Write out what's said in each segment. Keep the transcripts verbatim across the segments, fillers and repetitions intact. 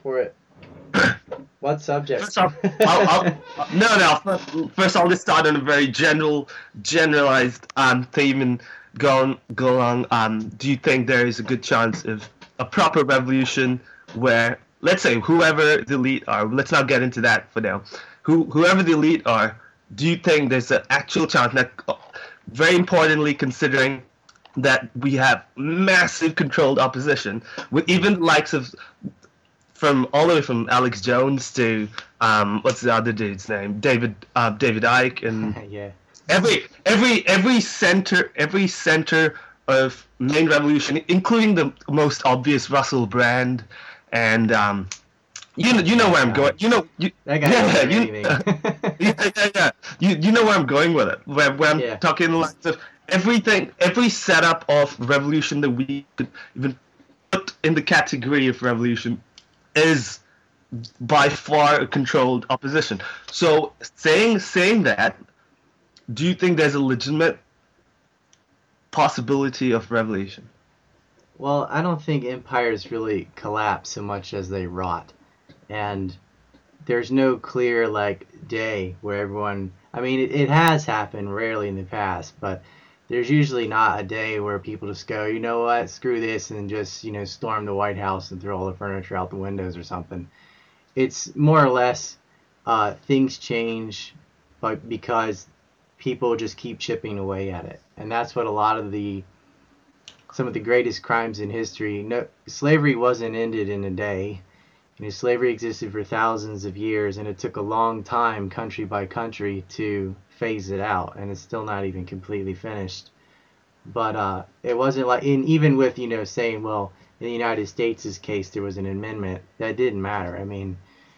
for it. What subject? First off, I'll, I'll no, no. First, I'll just start on a very general, generalized um, theme and go on, go along. Um, do you think there is a good chance of a proper revolution where, let's say, whoever the elite are, let's not get into that for now. Who, whoever the elite are, do you think there's an actual chance that, very importantly, considering that we have massive controlled opposition with even likes of from all the way from Alex Jones to um, what's the other dude's name? David uh, David Icke and Yeah. every every every center every center of main revolution, including the most obvious Russell Brand and um, you know you know where I'm going. You know you, That guy yeah, doesn't do you, anything. yeah, yeah, yeah. You you know where I'm going with it. Where, where I'm Yeah. talking like of everything, every setup of revolution that we could even put in the category of revolution is by far a controlled opposition. So saying saying that, do you think there's a legitimate possibility of revolution? Well, I don't think empires really collapse so much as they rot. And there's no clear like day where everyone I mean it, it has happened rarely in the past, but there's usually not a day where people just go, you know what, screw this, and just, you know, storm the White House and throw all the furniture out the windows or something. It's more or less uh, things change, but because people just keep chipping away at it, and that's what a lot of the some of the greatest crimes in history. No, slavery wasn't ended in a day. You know, slavery existed for thousands of years, and it took a long time, country by country, to phase it out, and it's still not even completely finished. But uh, it wasn't like, in, even with, you know, saying, well, in the United States' case, there was an amendment that didn't matter. I mean,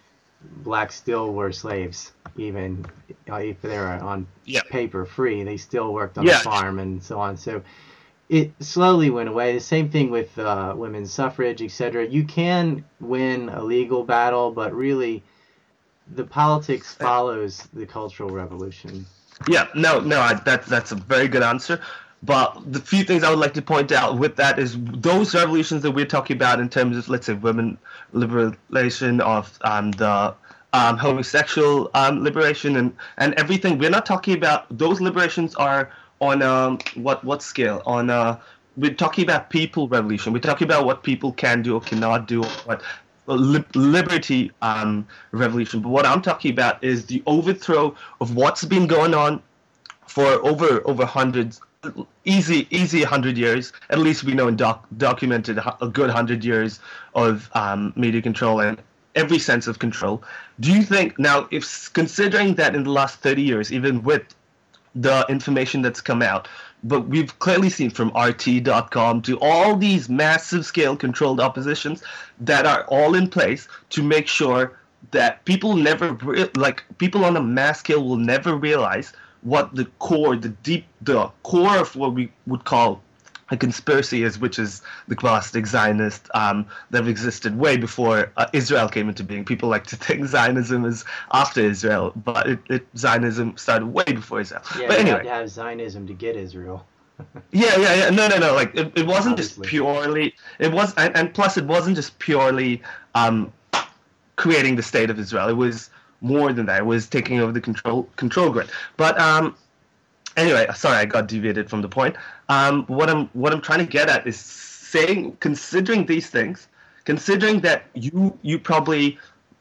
blacks still were slaves, even uh, if they were on Yeah. paper free. They still worked on the Yeah. farm and so on. So it slowly went away. The same thing with uh, women's suffrage, et cetera. You can win a legal battle, but really, the politics follows the Cultural Revolution. Yeah, no, no, I, that's that's a very good answer. But the few things I would like to point out with that is those revolutions that we're talking about in terms of, let's say, women liberation of um, the um, homosexual um, liberation and, and everything. We're not talking about those liberations are on um, what what scale? On uh, we're talking about people revolution. We're talking about what people can do or cannot do, what li- liberty um, revolution. But what I'm talking about is the overthrow of what's been going on for over over hundreds, easy easy hundred years. At least we know and doc, documented a good hundred years of um, media control and every sense of control. Do you think now, if considering that in the last thirty years, even with the information that's come out, but we've clearly seen from R T dot com to all these massive scale controlled oppositions that are all in place to make sure that people never like people on a mass scale will never realize what the core, the deep, the core of what we would call a conspiracy is, which is the classic Zionist um, that have existed way before uh, Israel came into being. People like to think Zionism is after Israel, but it, it, Zionism started way before Israel. Yeah, But you had anyway, to have Zionism to get Israel. yeah, yeah, yeah. No, no, no. Like it, it wasn't just Obviously. purely. It was, and, and plus, it wasn't just purely um, creating the state of Israel. It was more than that. It was taking over the control control grid. But um, anyway, sorry, I got deviated from the point. Um, what I'm what I'm trying to get at is saying, considering these things, considering that you you probably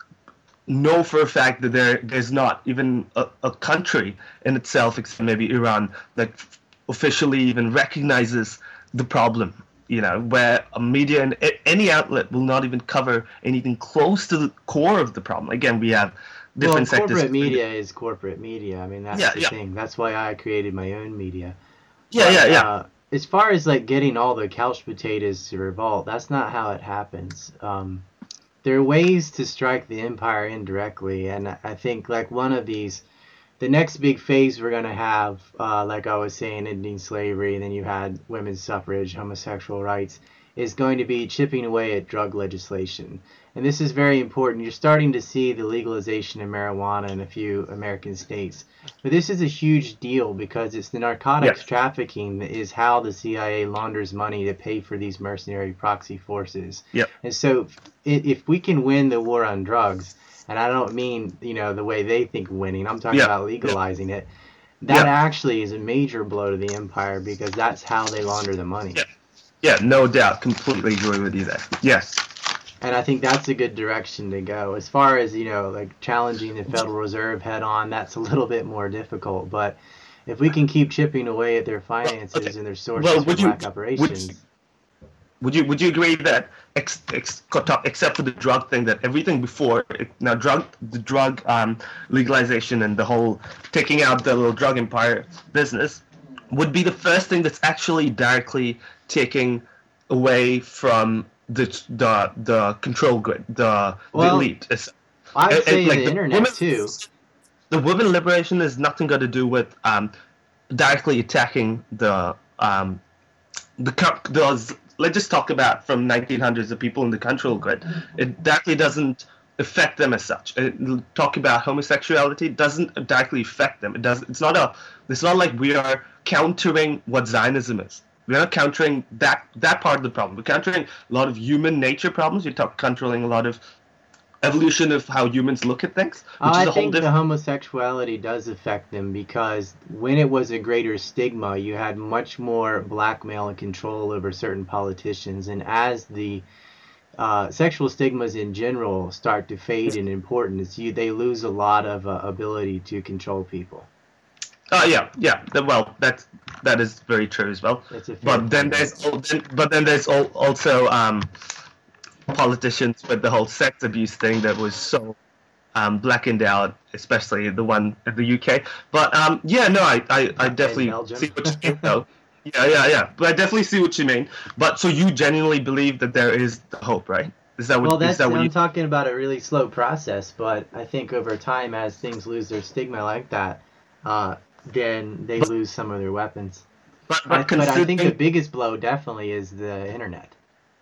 know for a fact that there there's not even a, a country in itself, except maybe Iran, that officially even recognizes the problem. You know, where a media and any outlet will not even cover anything close to the core of the problem. Again, we have Well, different sectors. corporate media is corporate media. I mean, that's Yeah, the yeah, thing. That's why I created my own media. yeah, yeah, But yeah. uh, as far as like getting all the couch potatoes to revolt, that's not how it happens. Um, there are ways to strike the empire indirectly, and I think like one of these, the next big phase we're gonna have, uh, like I was saying, ending slavery, and then you had women's suffrage, homosexual rights, is going to be chipping away at drug legislation. and this is very important. You're starting to see the legalization of marijuana in a few American states. But this is a huge deal because it's the narcotics Yes. trafficking that is how the C I A launders money to pay for these mercenary proxy forces. Yep. And so if, if we can win the war on drugs, and I don't mean, you know, the way they think winning, I'm talking Yeah. about legalizing it, that Yeah. actually is a major blow to the empire because that's how they launder the money. Yeah. Yeah, no doubt. Completely agree with you there. Yes. And I think that's a good direction to go. As far as, you know, like challenging the Federal Reserve head on, that's a little bit more difficult. But if we can keep chipping away at their finances okay. and their sources Well, for would you- black operations. would- Would you would you agree that ex, ex, except for the drug thing, that everything before now drug the drug um, legalization and the whole taking out the little drug empire business would be the first thing that's actually directly taking away from the the the control grid, the, Well, the elite. It's, I'd it- say it- like the internet women- too. The women liberation has nothing got to do with um, directly attacking the um, the co- those. Let's just talk about from nineteen hundreds, the people in the control grid. It directly doesn't affect them as such. It, talk about homosexuality doesn't directly affect them. It does. It's not a. It's not like we are countering what Zionism is. We're not countering that that part of the problem. We're countering a lot of human nature problems. You're talk, controlling a lot of evolution of how humans look at things, which I is a whole think the different. homosexuality does affect them because when it was a greater stigma, you had much more blackmail and control over certain politicians. And as the uh, sexual stigmas in general start to fade in importance, you they lose a lot of uh, ability to control people. Oh yeah, yeah. the- Well, that's that is very true as well. It's a fair But then point. there's al- then, but then there's al- also um, politicians with the whole sex abuse thing that was so um, blackened out, especially the one in the U K. But um, yeah, no, I I, I definitely Belgium. see what you mean though. Yeah, yeah, yeah. But I definitely see what you mean. But so you genuinely believe that there is hope, right? Is that what? Well, is that's that what I'm you? talking about a really slow process, but I think over time, as things lose their stigma like that, uh, then they But- lose some of their weapons. But, I, but but I think the considering- biggest blow definitely is the internet.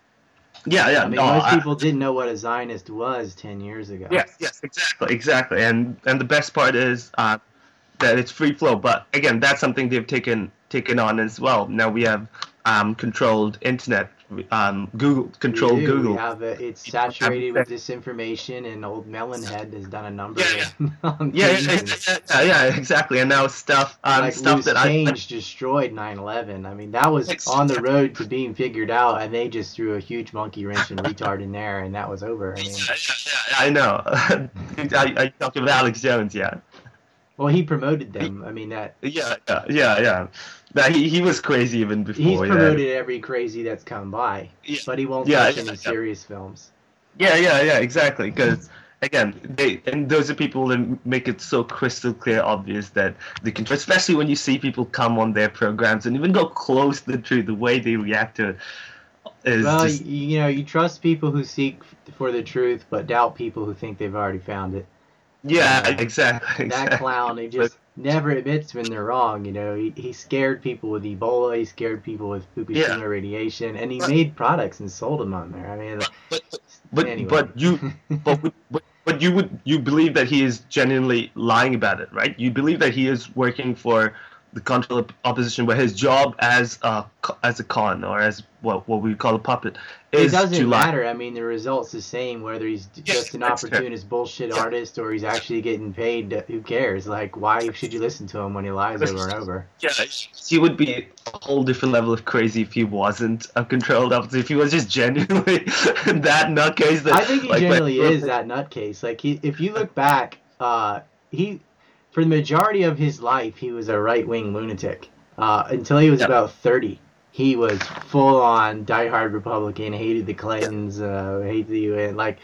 yeah, yeah. I mean, no, most I- people didn't know what a Zionist was ten years ago. Yes, yes, exactly, exactly. And and the best part is uh, that it's free flow. But again, that's something they've taken taken on as well. Now we have um, controlled internet, um, Google We controlled do. Google. We have a, it's saturated with disinformation, and old Melonhead has done a number Yeah, on Yeah, yeah, things, yeah, and, yeah, yeah, exactly. And now stuff, um, like stuff loose that I change destroyed nine eleven. I mean, that was Ex- on the road to being figured out, and they just threw a huge monkey wrench and retard in there, and that was over. I mean, yeah, yeah, yeah, I know. I, I talking about Alex Jones, yeah. well, he promoted them. I mean, that Yeah, yeah, yeah, yeah. That he, he was crazy even before. he's yeah. promoted every crazy that's come by, Yeah. but he won't Yeah, touch yeah, any yeah. serious films. Yeah, yeah, yeah, exactly. Because again, they and those are people that make it so crystal clear, obvious that they can, especially when you see people come on their programs and even go close to the truth, the way they react to it is Well, just you, you know, you trust people who seek for the truth, but doubt people who think they've already found it. yeah, uh, exactly. That exactly. clown, he just never admits when they're wrong. You know, he, he scared people with Ebola, he scared people with Yeah. Fukushima radiation, and he But- made products and sold them on there. I mean, But but, anyway. but you but, but but you would you believe that he is genuinely lying about it, right? You believe that he is working for the control opposition, where his job as a co- as a con or as what what we call a puppet it is doesn't to lie. matter. I mean, the result's the same whether he's d- Yes, just an that's true. opportunist bullshit Yeah. artist or he's actually getting paid. To, who cares? Like, why should you listen to him when he lies over and over? Yeah, he would be a whole different level of crazy if he wasn't a controlled opposite. If he was just genuinely that nutcase. That, I think he like, generally when- is that nutcase. Like, he, if you look back, uh, he, for the majority of his life, he was a right-wing lunatic. Uh, until he was Yeah. about thirty, he was full-on diehard Republican, hated the Clintons, uh, hated the U N, like,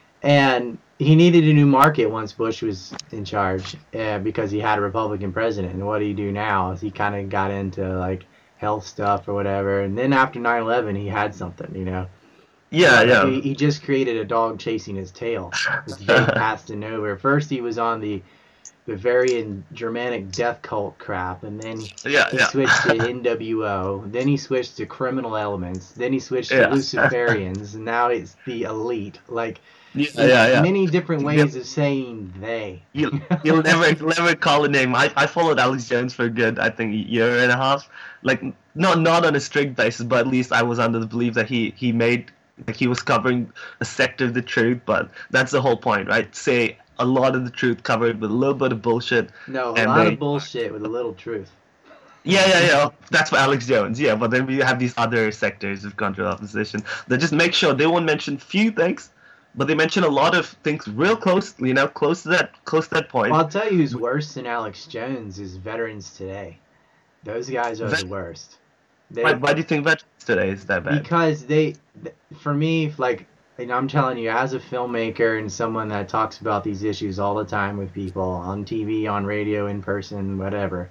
and he needed a new market once Bush was in charge, uh, because he had a Republican president. And what do you do now? Is he kind of got into like health stuff or whatever, and then after nine eleven, he had something, you know. Yeah, yeah. He, he just created a dog chasing his tail. This vague past and nowhere. First, he was on the Bavarian Germanic death cult crap, and then Yeah, he yeah. switched to N W O. Then he switched to criminal elements. Then he switched to Yeah. Luciferians. And now it's the elite. Like, Yeah, There's yeah, yeah. many different You'll, ways of saying they. you'll, you'll never never call a name. I, I followed Alex Jones for a good, I think, year and a half. Like not not on a strict basis, but at least I was under the belief that he he made like he was covering a sector of the truth. But that's the whole point, right? Say a lot of the truth covered with a little bit of bullshit, No, a and lot of they bullshit with a little truth. yeah, yeah, yeah. That's for Alex Jones. Yeah, but then we have these other sectors of contra opposition that just make sure they won't mention few things, but they mention a lot of things real close, you know, close to that, close to that point. Well, I'll tell you who's worse than Alex Jones is Veterans Today. Those guys are Vet- the worst. why, They why do you think Veterans Today is that bad? because they, for me, like, you know, I'm telling you, as a filmmaker and someone that talks about these issues all the time with people on T V, on radio, in person, whatever.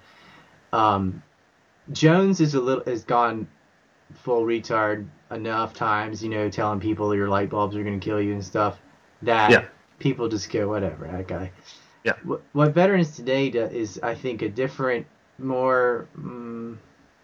Um, Jones is a little has gone full retard enough times, you know, telling people your light bulbs are going to kill you and stuff, that Yeah, people just go, whatever, that guy. yeah, What, what Veterans Today do, is, I think, a different, more mm,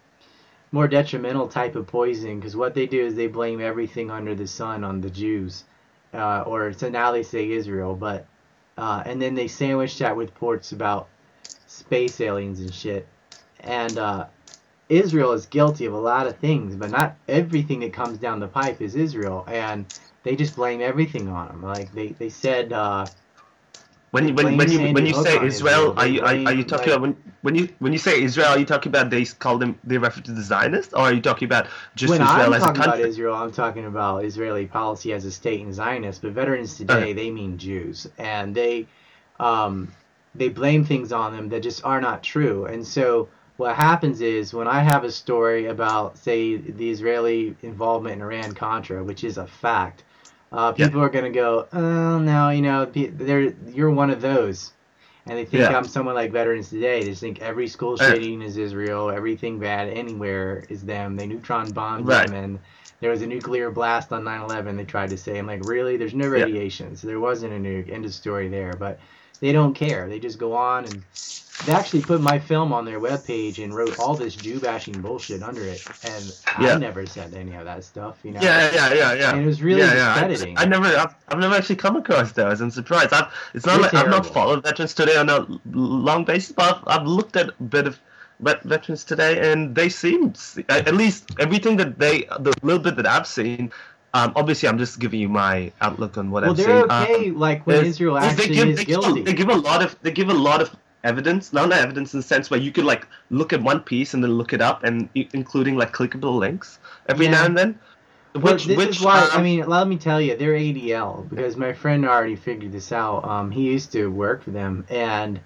more detrimental type of poison, because what they do is they blame everything under the sun on the Jews, uh, or so now they say Israel, but uh, and then they sandwich that with reports about space aliens and shit. And uh, Israel is guilty of a lot of things, but not everything that comes down the pipe is Israel. And they just blame everything on them. Like they, they said, uh, When they you when blame when you Sandy when you Hook say on Israel, Israel. are They you are, are you blame talking like about when when you when you say Israel, are you talking about they call them they refer to the Zionists, or are you talking about just when Israel I'm as a talking about country? Israel, I'm talking about Israeli policy as a state and Zionist. But Veterans Okay. Today, they mean Jews, and they um, they blame things on them that just are not true. And so what happens is when I have a story about, say, the Israeli involvement in Iran Contra, which is a fact, uh, Yeah, people are going to go, oh no, you know, pe- they're you're one of those. And they think yeah, I'm someone like Veterans Today. They just think every school uh, shooting is Israel, everything bad anywhere is them. They neutron bombed right. Yemen. There was a nuclear blast on nine eleven, they tried to say. I'm like, really? There's no Yeah, radiation, so there wasn't a nuke. End of story there. But they don't care. They just go on, and they actually put my film on their webpage and wrote all this Jew bashing bullshit under it. And I yeah. never said any of that stuff, you know? Yeah, yeah, yeah, yeah, And it was really yeah, yeah. I, I discrediting. never, I've, I've never actually come across those. I'm surprised. I've, it's not They're like I've not terrible. followed Veterans Today on a l- long basis, but I've, I've looked at a bit of vet, Veterans Today, and they seem, at least everything that they, the little bit that I've seen. Um, obviously, I'm just giving you my outlook on what Well, I've they're seen. Um, okay, like when is, Israel is they actually give, is they give, a, they guilty. give a lot of, they give a lot of evidence, not evidence in the sense where you could like look at one piece and then look it up, and i- including like clickable links every now Yeah. and then. Well, Which this is which why, I um mean, let me tell you, they're A D L because my friend already figured this out. Um, he used to work for them, and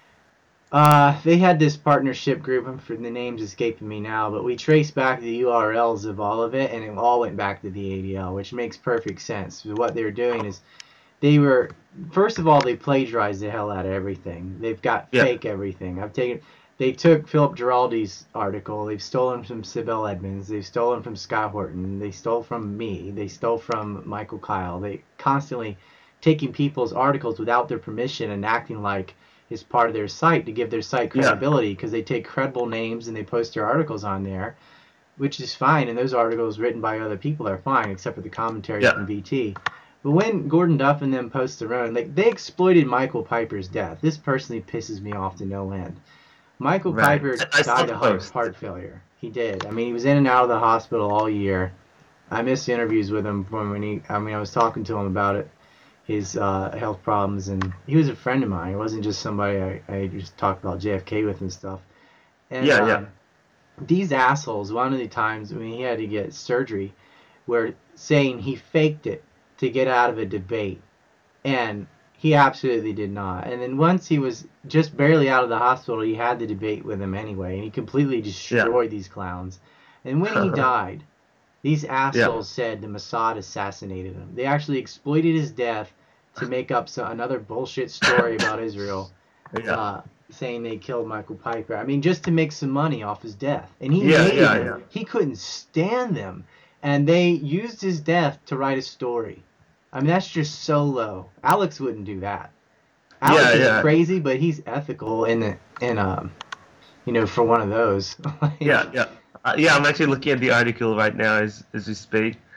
uh, they had this partnership group. I'm for the name's escaping me now, but we traced back the U R Ls of all of it, and it all went back to the A D L, which makes perfect sense. What they were doing is they were, first of all, they plagiarized the hell out of everything. They've got yeah fake everything. I've taken, they took Philip Giraldi's article. They've stolen from Sibel Edmonds. They've stolen from Scott Horton. They stole from me. They stole from Michael Kyle. They constantly taking people's articles without their permission and acting like it's part of their site to give their site yeah credibility because they take credible names and they post their articles on there, which is fine. And those articles written by other people are fine, except for the commentary yeah from V T. But when Gordon Duff and them post their own, like they exploited Michael Piper's death. This personally pisses me off to no end. Michael right. Piper I, I saw died the of heart, post. heart failure. He did. I mean, he was in and out of the hospital all year. I missed interviews with him from when he. I mean, I was talking to him about it, his uh, health problems, and he was a friend of mine. It wasn't just somebody I, I just talked about J F K with and stuff. And Yeah, yeah, um, these assholes, one of the times when he had to get surgery, were saying he faked it to get out of a debate, and he absolutely did not. And then once he was just barely out of the hospital, he had the debate with him anyway, and he completely yeah, destroyed these clowns. And when he died, these yeah, assholes said the Mossad assassinated him. They actually exploited his death to make up so, another bullshit story about Israel, yeah, uh, saying they killed Michael Piper. I mean, just to make some money off his death. And he yeah, hated yeah, them. yeah, He couldn't stand them. And they used his death to write a story. I mean, that's just so low. Alex wouldn't do that. Alex yeah, is yeah, crazy, but he's ethical in in um you know for one of those. yeah, Like, yeah. Uh, yeah, I'm actually looking at the article right now as as we speak.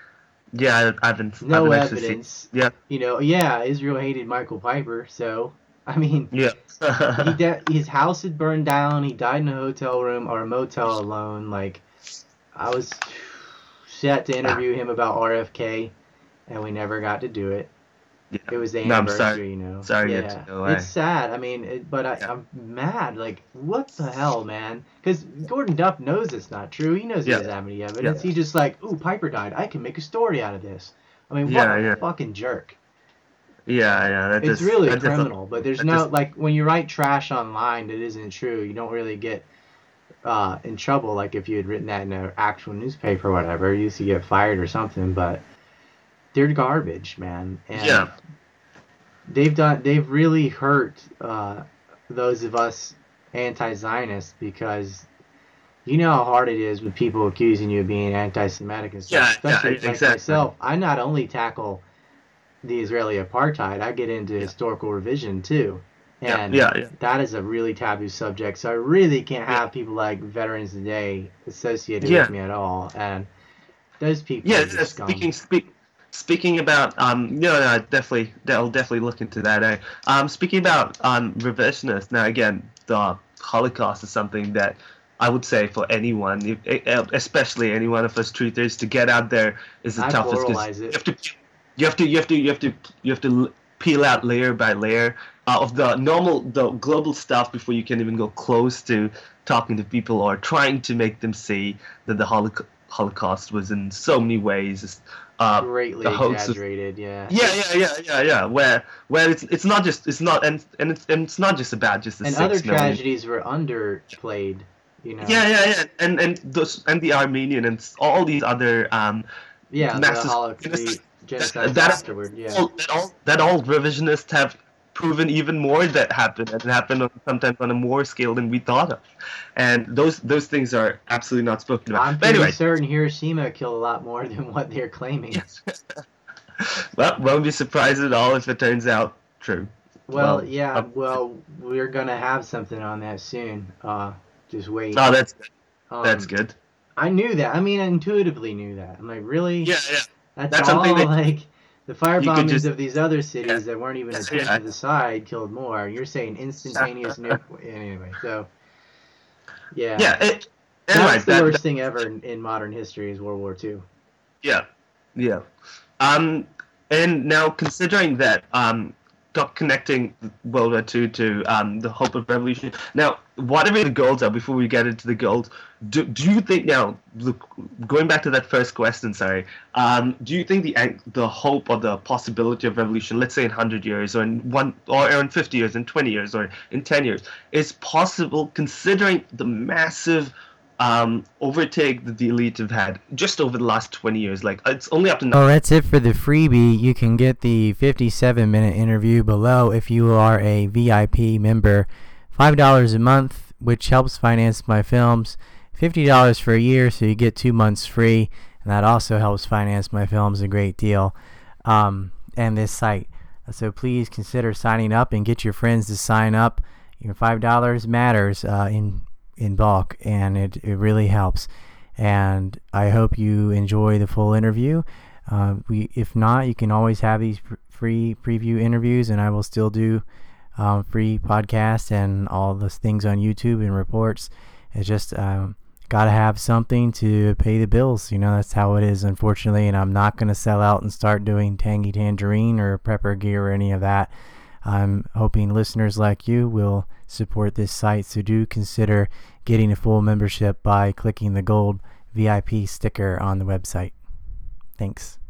Yeah, I haven't. I No haven't actually seen. evidence. Yeah, You know, yeah, Israel hated Michael Piper, so I mean, yeah, he de- his house had burned down. He died in a hotel room or a motel alone. Like, I was set to interview him about R F K, and we never got to do it. yeah. It was the No, I'm sorry. anniversary, you know. Sorry, you had Yeah, to go away. it's sad. I mean, it, but I, Yeah. I'm mad. Like, what the hell, man? Because Gordon Duff knows it's not true. He knows he Yeah. doesn't have any evidence. Yeah. He just like, ooh, Piper died. I can make a story out of this. I mean, what Yeah, a yeah. fucking jerk. Yeah, yeah. That It's just, really that just- criminal. But there's that no just- like when you write trash online that isn't true, you don't really get uh, in trouble. Like if you had written that in an actual newspaper or whatever, you used to get fired or something. But they're garbage, man. And Yeah. they've done they've really hurt uh, those of us anti-Zionists because you know how hard it is with people accusing you of being anti-Semitic and stuff. Yeah, Especially yeah, like exactly. myself. I not only tackle the Israeli apartheid, I get into historical revision too. Yeah, And yeah, yeah. that is a really taboo subject. So I really can't have people like Veterans Today associated Yeah. with me at all. And those people Yeah, are uh, just scum. speaking speak, speaking about um, no, no, definitely, I'll definitely look into that. Eh? Um, speaking about um, revisionists. Now, again, the Holocaust is something that I would say for anyone, if- eh, especially any one of us truthers, to get out there is the I toughest. 'Cause pluralize you it. have to, you have to, you have to, you have to, you have to peel out layer by layer uh, of the normal, the global stuff before you can even go close to talking to people or trying to make them see that the Holocaust. Holocaust was in so many ways uh, Greatly the hoax of- exaggerated, yeah. yeah, yeah, yeah, yeah, yeah. Where, where it's it's not just it's not and and it's and it's not just about just the And six other million. tragedies were underplayed, you know. Yeah, yeah, yeah, and and those and the Armenian and all these other um Yeah, the masses- Holocaust, the genocide that- afterward, yeah. all, that all that all revisionists have proven even more that happened and it happened on, sometimes on a more scale than we thought of, and those those things are absolutely not spoken about. I'm But pretty anyway, certain Hiroshima killed a lot more than what they're claiming. well, won't be surprised at all if it turns out true. Well, Well, yeah, um, well, we're gonna have something on that soon. Uh, just wait. Oh, that's Um, that's good. I knew that. I mean, I intuitively knew that. I'm like, really? Yeah, yeah. That's, that's all. something that Like the fire you could bombings just- of these other cities Yeah. that weren't even a Yeah. tenth of the side killed more. You're saying instantaneous nuke. Anyway, so yeah, Yeah. It, that's anyway, the that, worst that- thing ever in, in modern history is World War Two. yeah, yeah. Um, and now considering that, um, talk, connecting World War Two to um the hope of revolution. Now, whatever the goals are, before we get into the goals, do do you think now, look, going back to that first question, sorry, um, do you think the the hope or the possibility of revolution, let's say in hundred years, or in one, or in fifty years, in twenty years, or in ten years, is possible considering the massive um, overtake that the elite have had just over the last twenty years? Like, it's only up to Well, that's it for the freebie. You can get the fifty-seven minute interview below if you are a V I P member. five dollars a month, which helps finance my films. fifty dollars for a year, so you get two months free. And that also helps finance my films a great deal. Um, and this site. So please consider signing up and get your friends to sign up. Your five dollars matters uh, in in bulk, and it, it really helps. And I hope you enjoy the full interview. Uh, we, if not, you can always have these pr- free preview interviews, and I will still do um, free podcasts and all the things on YouTube and reports. It's just um, got to have something to pay the bills. You know, that's how it is, unfortunately. And I'm not going to sell out and start doing Tangy Tangerine or Prepper Gear or any of that. I'm hoping listeners like you will support this site, so do consider getting a full membership by clicking the gold V I P sticker on the website. Thanks.